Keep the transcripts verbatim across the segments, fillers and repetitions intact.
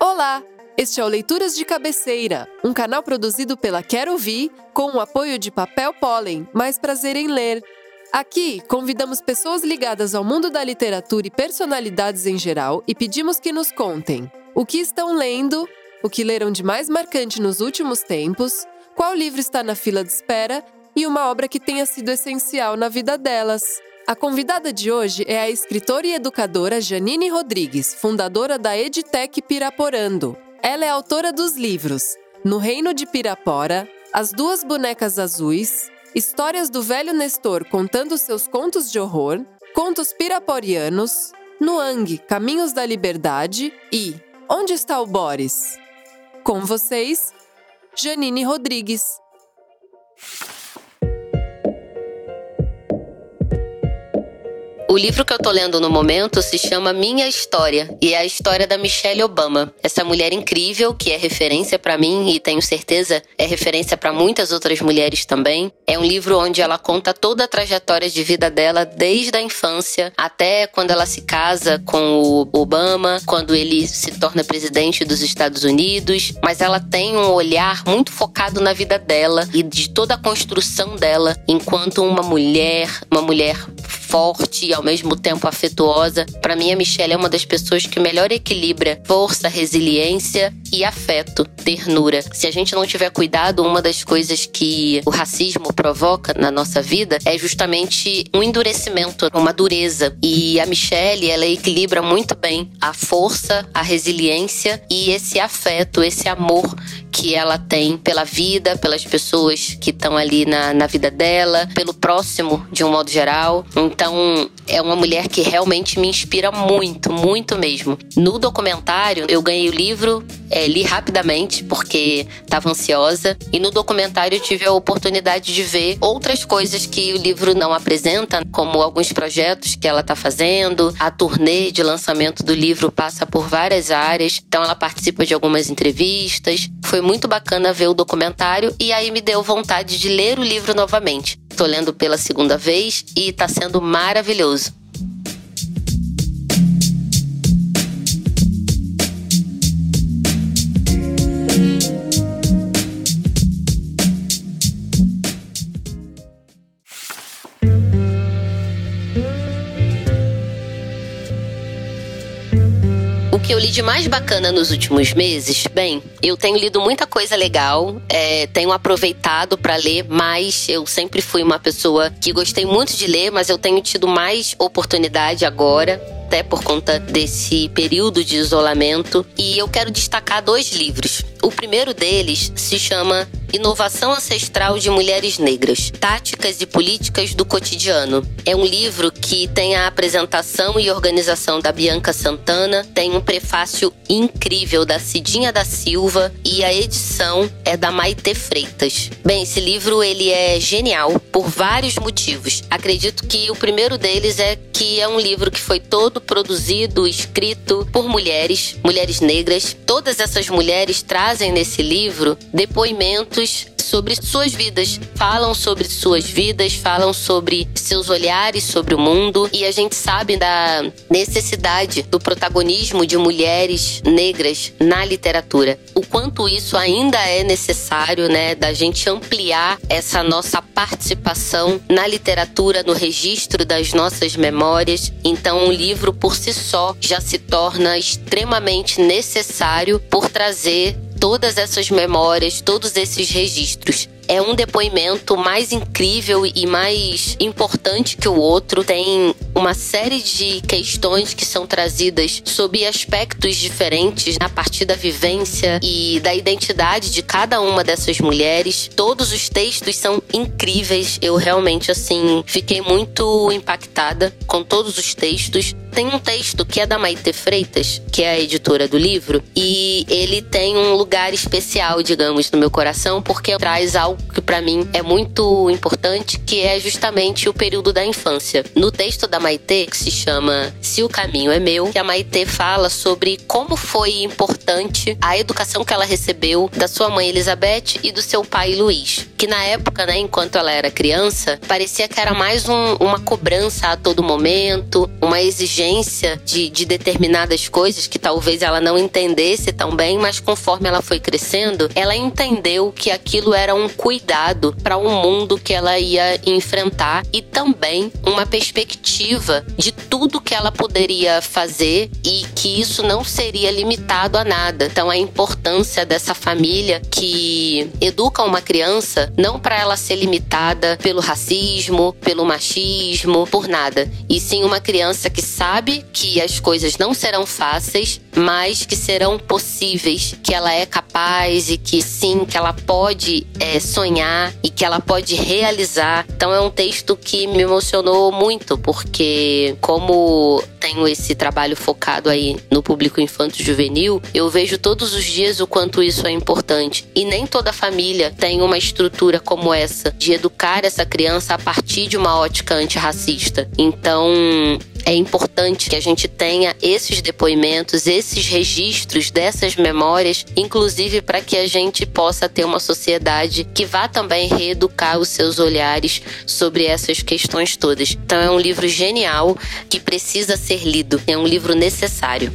Olá! Este é o Leituras de Cabeceira, um canal produzido pela Quero Ouvir com o apoio de Papel Pólen, mais prazer em ler. Aqui, convidamos pessoas ligadas ao mundo da literatura e personalidades em geral e pedimos que nos contem o que estão lendo, o que leram de mais marcante nos últimos tempos, qual livro está na fila de espera e uma obra que tenha sido essencial na vida delas. A convidada de hoje é a escritora e educadora Janine Rodrigues, fundadora da Edtech Piraporando. Ela é autora dos livros No Reino de Pirapora, As Duas Bonecas Azuis, Histórias do Velho Nestor contando seus contos de horror, Contos Piraporianos, Nuang, Caminhos da Liberdade e Onde está o Boris? Com vocês, Janine Rodrigues. O livro que eu tô lendo no momento se chama Minha História e é a história da Michelle Obama. Essa mulher incrível que é referência pra mim e tenho certeza é referência pra muitas outras mulheres também. É um livro onde ela conta toda a trajetória de vida dela desde a infância até quando ela se casa com o Obama, quando ele se torna presidente dos Estados Unidos. Mas ela tem um olhar muito focado na vida dela e de toda a construção dela enquanto uma mulher, uma mulher forte e ao mesmo tempo afetuosa. Para mim, a Michelle é uma das pessoas que melhor equilibra força, resiliência e afeto, ternura. Se a gente não tiver cuidado, uma das coisas que o racismo provoca na nossa vida é justamente um endurecimento, uma dureza. E a Michelle, ela equilibra muito bem a força, a resiliência e esse afeto, esse amor que ela tem pela vida, pelas pessoas que estão ali na, na vida dela, pelo próximo, de um modo geral. Então, é uma mulher que realmente me inspira muito, muito mesmo. No documentário, eu ganhei o livro, é, li rapidamente, porque estava ansiosa. E no documentário eu tive a oportunidade de ver outras coisas que o livro não apresenta, como alguns projetos que ela está fazendo. A turnê de lançamento do livro passa por várias áreas. Então, ela participa de algumas entrevistas. Foi muito bacana ver o documentário e aí me deu vontade de ler o livro novamente. Tô lendo pela segunda vez e tá sendo maravilhoso. O que eu li de mais bacana nos últimos meses? Bem, eu tenho lido muita coisa legal, é, tenho aproveitado para ler mais. Eu sempre fui uma pessoa que gostei muito de ler, mas eu tenho tido mais oportunidade agora, até por conta desse período de isolamento. E eu quero destacar dois livros. O primeiro deles se chama Inovação Ancestral de Mulheres Negras, Táticas e Políticas do Cotidiano. É um livro que tem a apresentação e organização da Bianca Santana, tem um prefácio incrível da Cidinha da Silva e a edição é da Maite Freitas. Bem, esse livro ele é genial por vários motivos. Acredito que o primeiro deles é que é um livro que foi todo produzido, escrito por mulheres, mulheres negras. Todas essas mulheres trazem nesse livro depoimentos sobre suas vidas, falam sobre suas vidas, falam sobre seus olhares sobre o mundo, e a gente sabe da necessidade do protagonismo de mulheres negras na literatura. O quanto isso ainda é necessário, né, da gente ampliar essa nossa participação na literatura, no registro das nossas memórias. Então, um livro por si só já se torna extremamente necessário por trazer todas essas memórias, todos esses registros. É um depoimento mais incrível e mais importante que o outro. Tem uma série de questões que são trazidas sob aspectos diferentes a partir da vivência e da identidade de cada uma dessas mulheres. Todos os textos são incríveis. Eu realmente, assim, fiquei muito impactada com todos os textos. Tem um texto que é da Maite Freitas, que é a editora do livro, e ele tem um lugar especial, digamos, no meu coração, porque traz algo que pra mim é muito importante, que é justamente o período da infância. No texto da Maitê, que se chama Se o Caminho é Meu, que a Maitê fala sobre como foi importante a educação que ela recebeu da sua mãe Elizabeth e do seu pai Luiz. Que na época, né, enquanto ela era criança, parecia que era mais um, uma cobrança a todo momento, uma exigência de, de determinadas coisas que talvez ela não entendesse tão bem, mas conforme ela foi crescendo, ela entendeu que aquilo era um cuidado para o mundo que ela ia enfrentar e também uma perspectiva de tudo que ela poderia fazer e que isso não seria limitado a nada. Então a importância dessa família que educa uma criança não para ela ser limitada pelo racismo, pelo machismo, por nada, e sim uma criança que sabe que as coisas não serão fáceis, mas que serão possíveis, que ela é capaz e que sim, que ela pode é, sonhar e que ela pode realizar. Então é um texto que me emocionou muito, porque como tenho esse trabalho focado aí no público infanto-juvenil, eu vejo todos os dias o quanto isso é importante. E nem toda família tem uma estrutura como essa, de educar essa criança a partir de uma ótica antirracista. Então é importante que a gente tenha esses depoimentos, esses registros dessas memórias, inclusive para que a gente possa ter uma sociedade que vá também reeducar os seus olhares sobre essas questões todas. Então é um livro genial que precisa ser lido, é um livro necessário.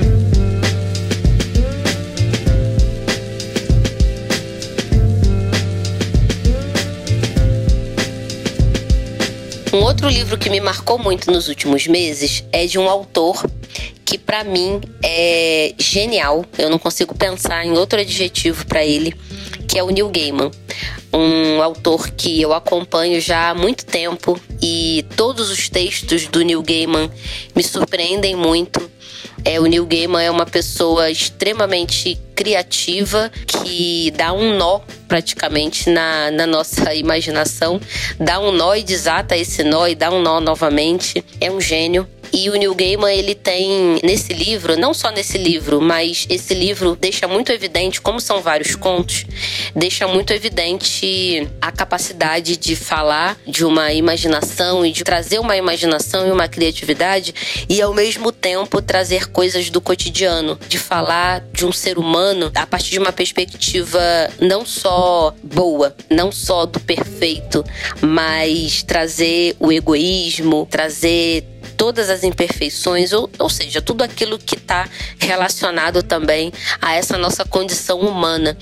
Um outro livro que me marcou muito nos últimos meses é de um autor que pra mim é genial. Eu não consigo pensar em outro adjetivo pra ele, que é o Neil Gaiman. Um autor que eu acompanho já há muito tempo e todos os textos do Neil Gaiman me surpreendem muito. É, o Neil Gaiman é uma pessoa extremamente criativa que dá um nó praticamente na, na nossa imaginação, dá um nó e desata esse nó e dá um nó novamente. É um gênio. E o Neil Gaiman, ele tem nesse livro, não só nesse livro, mas esse livro deixa muito evidente, como são vários contos, deixa muito evidente a capacidade de falar de uma imaginação e de trazer uma imaginação e uma criatividade e ao mesmo tempo trazer coisas do cotidiano, de falar de um ser humano a partir de uma perspectiva não só boa, não só do perfeito, mas trazer o egoísmo, trazer todas as imperfeições, ou, ou seja, tudo aquilo que está relacionado também a essa nossa condição humana.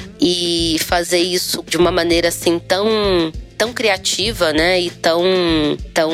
E fazer isso de uma maneira assim tão, tão criativa, né? E tão, tão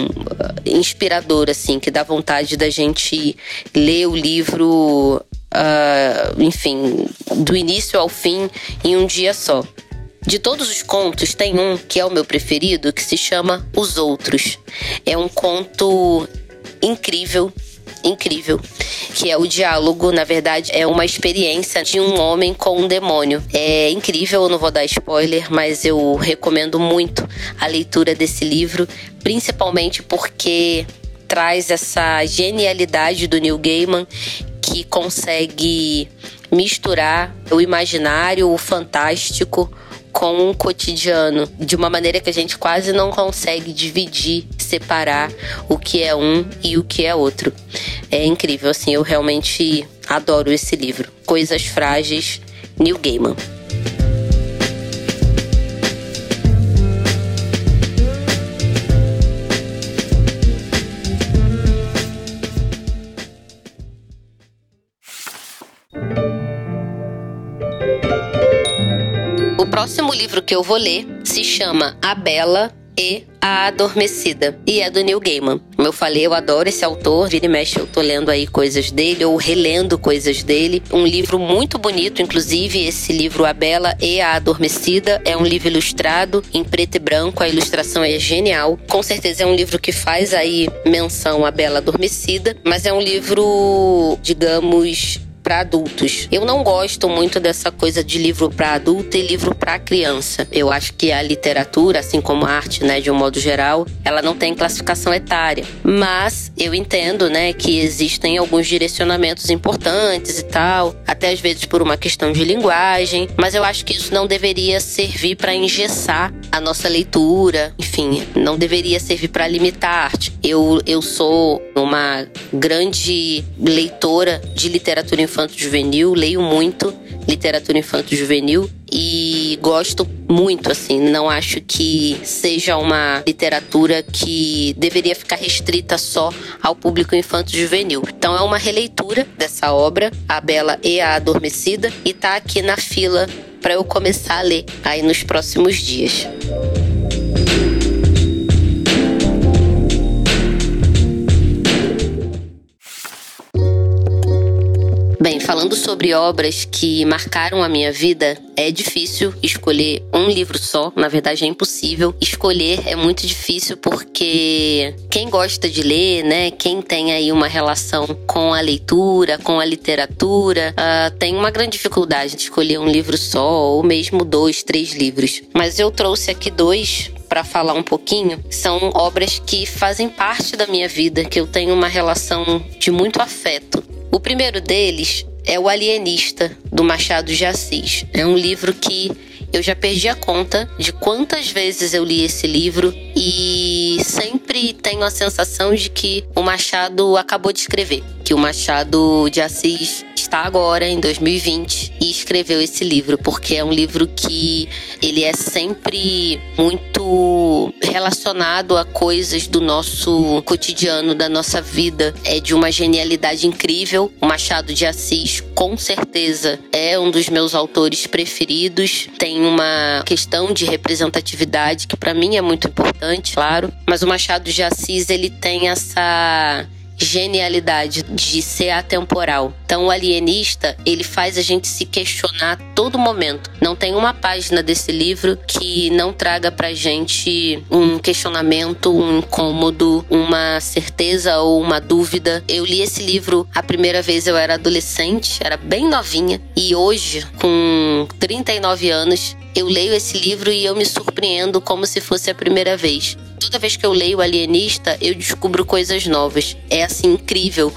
inspiradora, assim, que dá vontade da gente ler o livro, uh, enfim, do início ao fim em um dia só. De todos os contos, tem um que é o meu preferido, que se chama Os Outros. É um conto incrível, incrível, que é o diálogo, na verdade, é uma experiência de um homem com um demônio. É incrível, eu não vou dar spoiler, mas eu recomendo muito a leitura desse livro, principalmente porque traz essa genialidade do Neil Gaiman, que consegue misturar o imaginário, o fantástico, com o cotidiano, de uma maneira que a gente quase não consegue dividir, separar o que é um e o que é outro. É incrível, assim, eu realmente adoro esse livro. Coisas Frágeis, Neil Gaiman. O próximo livro que eu vou ler se chama A Bela e a Adormecida, e é do Neil Gaiman. Como eu falei, eu adoro esse autor, vira e mexe eu tô lendo aí coisas dele, ou relendo coisas dele. Um livro muito bonito, inclusive esse livro A Bela e a Adormecida é um livro ilustrado em preto e branco, a ilustração é genial. Com certeza é um livro que faz aí menção à Bela Adormecida, mas é um livro, digamos, para adultos. Eu não gosto muito dessa coisa de livro para adulto e livro para criança. Eu acho que a literatura, assim como a arte, né, de um modo geral, ela não tem classificação etária. Mas eu entendo, né, que existem alguns direcionamentos importantes e tal, até às vezes por uma questão de linguagem, mas eu acho que isso não deveria servir para engessar a nossa leitura, enfim, não deveria servir para limitar a arte. Eu, eu sou uma grande leitora de literatura infanto-juvenil, leio muito literatura infanto-juvenil e gosto muito, assim, não acho que seja uma literatura que deveria ficar restrita só ao público infanto-juvenil. Então é uma releitura dessa obra, A Bela e a Adormecida, e tá aqui na fila para eu começar a ler aí nos próximos dias. Bem, falando sobre obras que marcaram a minha vida, é difícil escolher um livro só. Na verdade, é impossível. Escolher é muito difícil porque quem gosta de ler, né, quem tem aí uma relação com a leitura, com a literatura, uh, tem uma grande dificuldade de escolher um livro só ou mesmo dois, três livros. Mas eu trouxe aqui dois para falar um pouquinho. São obras que fazem parte da minha vida, que eu tenho uma relação de muito afeto. O primeiro deles é O Alienista, do Machado de Assis. É um livro que eu já perdi a conta de quantas vezes eu li esse livro e sempre tenho a sensação de que o Machado acabou de escrever, que o Machado de Assis está agora em dois mil e vinte e escreveu esse livro, porque é um livro que ele é sempre muito relacionado a coisas do nosso cotidiano, da nossa vida. É de uma genialidade incrível. O Machado de Assis, com certeza, é um dos meus autores preferidos. Tem uma questão de representatividade que para mim é muito importante, claro. Mas o Machado de Assis, ele tem essa genialidade de ser atemporal. Então, O Alienista, ele faz a gente se questionar a todo momento. Não tem uma página desse livro que não traga pra gente um questionamento, um incômodo, uma certeza ou uma dúvida. Eu li esse livro a primeira vez, eu era adolescente, era bem novinha, e hoje, com trinta e nove anos, eu leio esse livro e eu me surpreendo como se fosse a primeira vez. Toda vez que eu leio O Alienista, eu descubro coisas novas. É assim incrível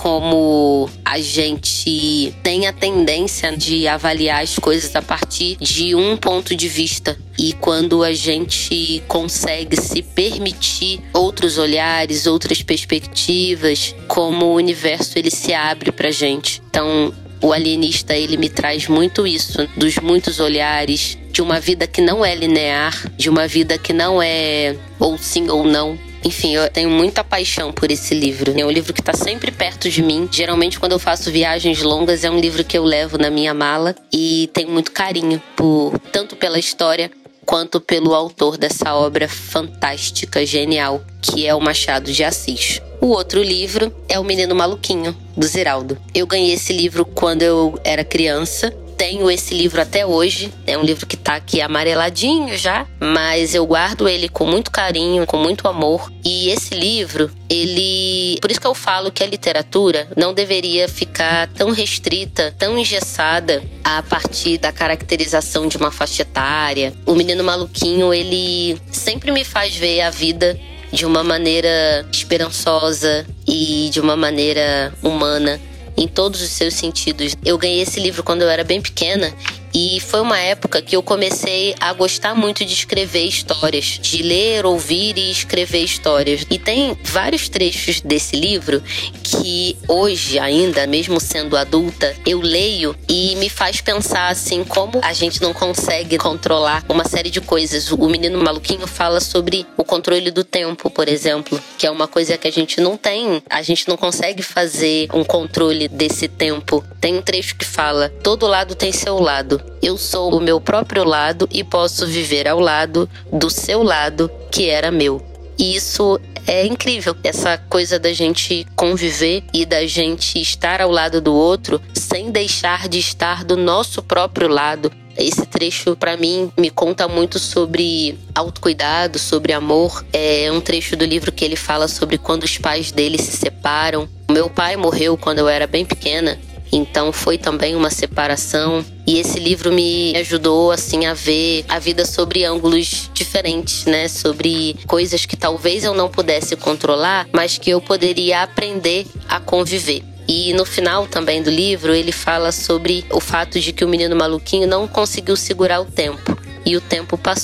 como a gente tem a tendência de avaliar as coisas a partir de um ponto de vista. E quando a gente consegue se permitir outros olhares, outras perspectivas, como o universo ele se abre pra gente. Então, O Alienista, ele me traz muito isso, dos muitos olhares, de uma vida que não é linear, de uma vida que não é ou sim ou não. Enfim, eu tenho muita paixão por esse livro. É um livro que está sempre perto de mim. Geralmente, quando eu faço viagens longas, é um livro que eu levo na minha mala e tenho muito carinho, por, tanto pela história quanto pelo autor dessa obra fantástica, genial, que é o Machado de Assis. O outro livro é O Menino Maluquinho, do Ziraldo. Eu ganhei esse livro quando eu era criança. Tenho esse livro até hoje. É um livro que tá aqui amareladinho já, mas eu guardo ele com muito carinho, com muito amor. E esse livro, ele... Por isso que eu falo que a literatura não deveria ficar tão restrita, tão engessada a partir da caracterização de uma faixa etária. O Menino Maluquinho, ele sempre me faz ver a vida de uma maneira esperançosa e de uma maneira humana, em todos os seus sentidos. Eu ganhei esse livro quando eu era bem pequena e foi uma época que eu comecei a gostar muito de escrever histórias, de ler, ouvir e escrever histórias. E tem vários trechos desse livro que hoje ainda, mesmo sendo adulta, eu leio e me faz pensar assim, como a gente não consegue controlar uma série de coisas. O Menino Maluquinho fala sobre o controle do tempo, por exemplo, que é uma coisa que a gente não tem, a gente não consegue fazer um controle desse tempo. Tem um trecho que fala: todo lado tem seu lado. Eu sou o meu próprio lado e posso viver ao lado do seu lado, que era meu. E isso é incrível, essa coisa da gente conviver e da gente estar ao lado do outro sem deixar de estar do nosso próprio lado. Esse trecho, pra mim, me conta muito sobre autocuidado, sobre amor. É um trecho do livro que ele fala sobre quando os pais dele se separam. O meu pai morreu quando eu era bem pequena, então foi também uma separação. E esse livro me ajudou, assim, a ver a vida sobre ângulos diferentes, né? Sobre coisas que talvez eu não pudesse controlar, mas que eu poderia aprender a conviver. E no final também do livro, ele fala sobre o fato de que o menino maluquinho não conseguiu segurar o tempo. E o tempo passou.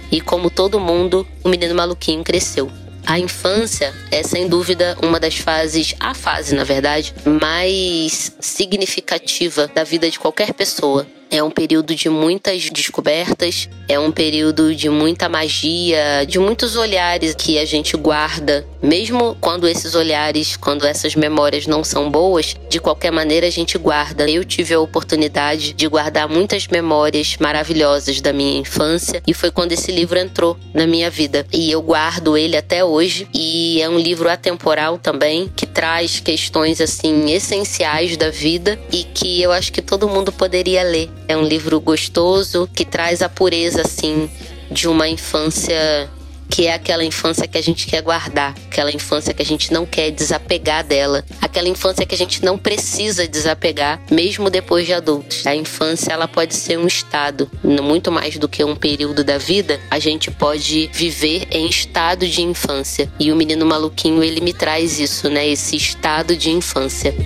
e como todo mundo, o menino maluquinho cresceu. A infância é, sem dúvida, uma das fases, a fase, na verdade, mais significativa da vida de qualquer pessoa. É um período de muitas descobertas, é um período de muita magia, de muitos olhares que a gente guarda. Mesmo quando esses olhares, quando essas memórias não são boas, de qualquer maneira a gente guarda. Eu tive a oportunidade de guardar muitas memórias maravilhosas da minha infância e foi quando esse livro entrou na minha vida. E eu guardo ele até hoje e é um livro atemporal também, que traz questões assim essenciais da vida e que eu acho que todo mundo poderia ler. É um livro gostoso, que traz a pureza, assim, de uma infância que é aquela infância que a gente quer guardar, aquela infância que a gente não quer desapegar dela, aquela infância que a gente não precisa desapegar, mesmo depois de adultos. A infância, ela pode ser um estado, muito mais do que um período da vida, a gente pode viver em estado de infância. E o Menino Maluquinho, ele me traz isso, né? Esse estado de infância.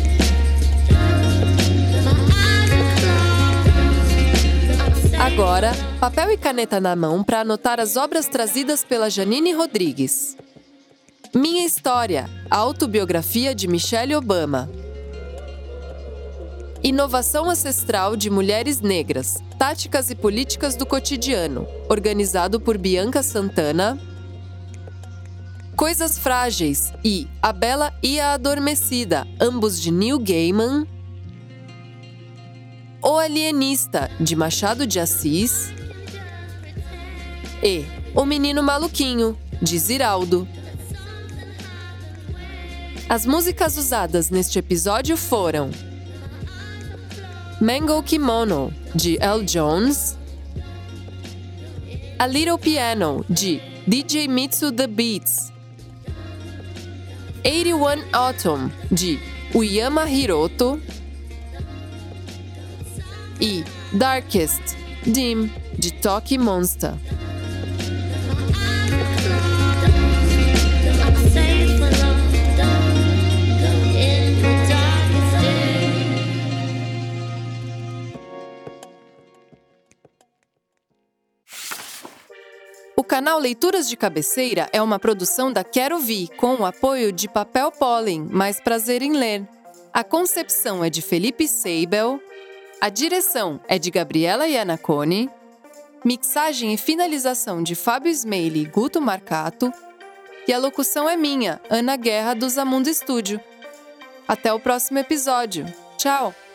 Agora, papel e caneta na mão para anotar as obras trazidas pela Janine Rodrigues. Minha História, a autobiografia de Michelle Obama. Inovação Ancestral de Mulheres Negras, Táticas e Políticas do Cotidiano, organizado por Bianca Santana. Coisas Frágeis e A Bela e a Adormecida, ambos de Neil Gaiman. O Alienista, de Machado de Assis. E O Menino Maluquinho, de Ziraldo. As músicas usadas neste episódio foram Mango Kimono, de L. Jones. A Little Piano, de D J Mitsu The Beats. oitenta e um Autumn, de Uyama Hiroto. E Darkest, Dim, de Toki Monster. O canal Leituras de Cabeceira é uma produção da Quero Vi, com o apoio de Papel Pólen, mais prazer em ler. A concepção é de Felipe Seibel. A direção é de Gabriela Iannacone, mixagem e finalização de Fábio Smeili e Guto Marcato, e a locução é minha, Ana Guerra, do Zamundo Estúdio. Até o próximo episódio. Tchau!